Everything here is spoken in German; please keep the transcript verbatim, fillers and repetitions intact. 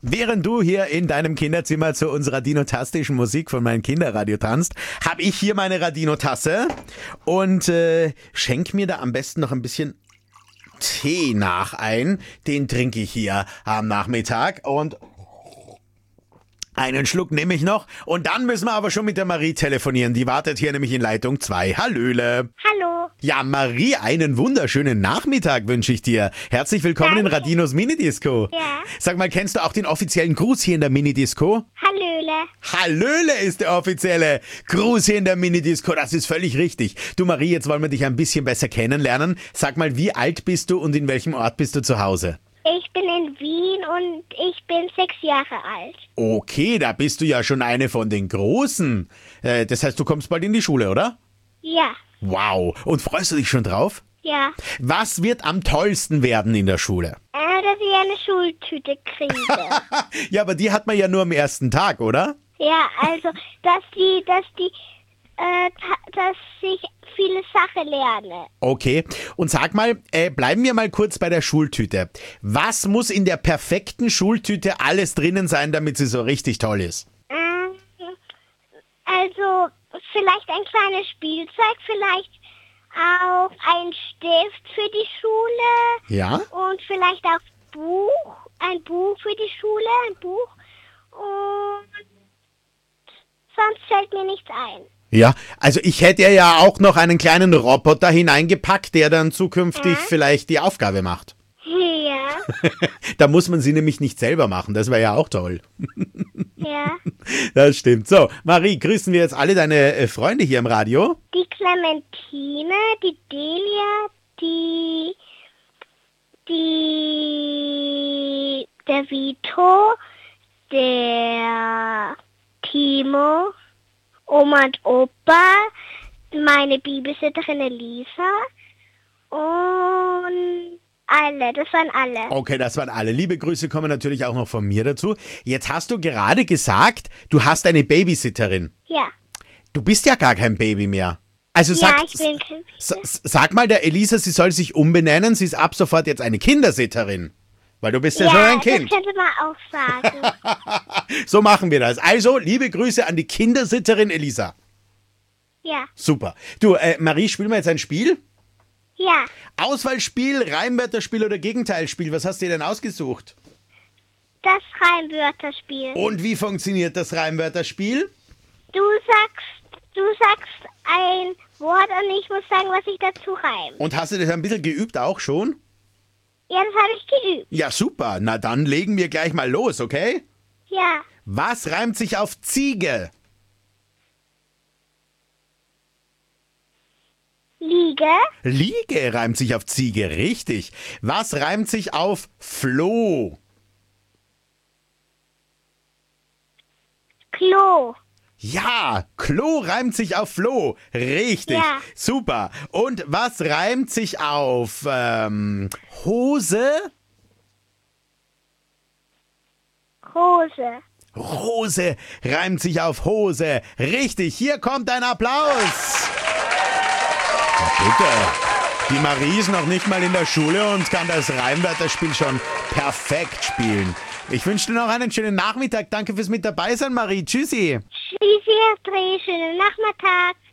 Während du hier in deinem Kinderzimmer zu unserer dinotastischen Musik von meinem Kinderradio tanzt, habe ich hier meine Radino-Tasse und äh, schenk mir da am besten noch ein bisschen Tee nach ein. Den trinke ich hier am Nachmittag und einen Schluck nehme ich noch und dann müssen wir aber schon mit der Marie telefonieren. Die wartet hier nämlich in Leitung zwei. Hallöle. Hallo. Ja, Marie, einen wunderschönen Nachmittag wünsche ich dir. Herzlich willkommen in Radinos Minidisco. Ja. Sag mal, kennst du auch den offiziellen Gruß hier in der Minidisco? Hallöle. Hallöle ist der offizielle Gruß hier in der Minidisco. Das ist völlig richtig. Du Marie, jetzt wollen wir dich ein bisschen besser kennenlernen. Sag mal, wie alt bist du und in welchem Ort bist du zu Hause? Ich bin in Wien und ich bin sechs Jahre alt. Okay, da bist du ja schon eine von den Großen. Äh, das heißt, du kommst bald in die Schule, oder? Ja. Wow. Und freust du dich schon drauf? Ja. Was wird am tollsten werden in der Schule? Äh, dass ich eine Schultüte kriege. Ja, aber die hat man ja nur am ersten Tag, oder? Ja, also, dass die, dass die, äh, ta- dass ich viele Sachen lerne. Okay. Und sag mal, äh, bleiben wir mal kurz bei der Schultüte. Was muss in der perfekten Schultüte alles drinnen sein, damit sie so richtig toll ist? Ähm, also, vielleicht ein kleines Spielzeug, vielleicht auch ein Stift für die Schule. Ja? Und vielleicht auch Buch, ein Buch für die Schule, ein Buch. Und sonst fällt mir nichts ein. Ja, also ich hätte ja auch noch einen kleinen Roboter hineingepackt, der dann zukünftig Ja. vielleicht die Aufgabe macht. Ja, Da muss man sie nämlich nicht selber machen, das wäre ja auch toll. ja. Das stimmt. So, Marie, grüßen wir jetzt alle deine äh, Freunde hier im Radio? Die Clementine, die Delia, die, die, der Vito, der Timo, Oma und Opa, meine Babysitterin Elisa und alle, das waren alle. Okay, das waren alle. Liebe Grüße kommen natürlich auch noch von mir dazu. Jetzt hast du gerade gesagt, du hast eine Babysitterin. Ja, Du bist ja gar kein Baby mehr. Also sag, ja, ich bin kein s- s- sag mal der Elisa, sie soll sich umbenennen. Sie ist ab sofort jetzt eine Kindersitterin. Weil du bist ja, schon ein Kind. das könnte man auch sagen. So machen wir das. Also, liebe Grüße an die Kindersitterin Elisa. Ja, Super. Du, äh, Marie, spielen wir jetzt ein Spiel? ja, Auswahlspiel, Reimwörterspiel oder Gegenteilspiel? Was hast du dir denn ausgesucht? das Reimwörterspiel. Und wie funktioniert das Reimwörterspiel? Du sagst, du sagst ein Wort und ich muss sagen, was ich dazu reime. Und hast du das ein bisschen geübt auch schon? Ja, das habe ich geübt. Ja, super. Na dann legen wir gleich mal los, okay? Ja, Was reimt sich auf Ziege? Liege, Liege reimt sich auf Ziege, richtig. Was reimt sich auf Floh? Klo, Ja, Klo reimt sich auf Floh. Richtig. Ja. Super. Und was reimt sich auf ähm, Hose? Rose. Rose reimt sich auf Hose. Richtig. Hier kommt ein Applaus. Na bitte. Die Marie ist noch nicht mal in der Schule und kann das Reimwörterspiel schon perfekt spielen. Ich wünsche dir noch einen schönen Nachmittag. Danke fürs mit dabei sein, Marie. Tschüssi. Schließe, Dreh, schönen Nachmittag.